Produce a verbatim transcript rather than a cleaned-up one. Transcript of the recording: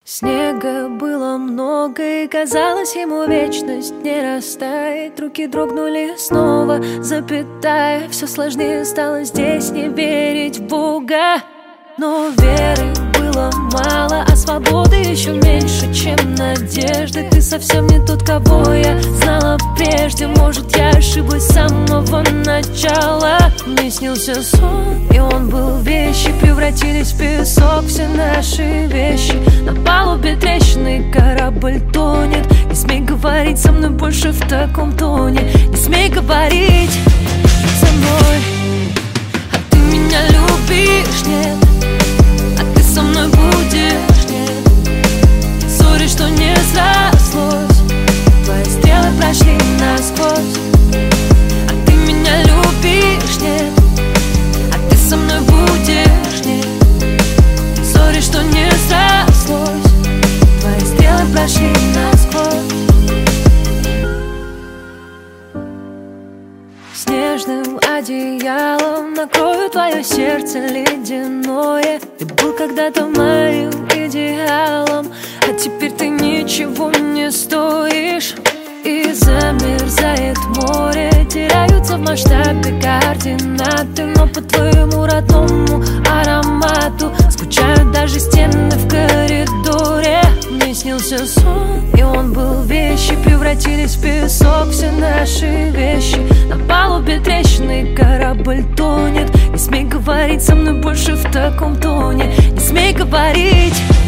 Снега было много, и казалось, ему вечность не растает. Руки дрогнули снова, запятая. Все сложнее стало здесь не верить в Бога. Но веры было мало, а свободы еще меньше, чем надежды. Ты совсем не тот, кого я знала прежде. Может, я ошиблась с самого начала. Мне снился сон, и он был вещи превратились в песок. Все наши вещи на палубе трещины, корабль тонет. Не смей говорить со мной больше в таком тоне. Не смей говорить со мной. А ты меня любишь, нет? А ты со мной будешь, нет? Сори, что не срослось. Твои стрелы прошли насквозь. А ты меня любишь, нет? А ты со мной будешь, нет? Сори, что не срослось. Твои стрелы прошли насквозь. Снежным одеялом накрою твое сердце ледяное. Ты был когда-то моим идеалом, а теперь ты ничего не стоишь. И замерзает море, теряются в масштабе координаты. Но по твоему родному аромату скучают даже стены в коридоре. Мне снился сон, и он был вещи превратились в песок. Все наши вещи на палубе трещины, корабль тонет. Не смей говорить со мной больше в таком тоне. Не смей говорить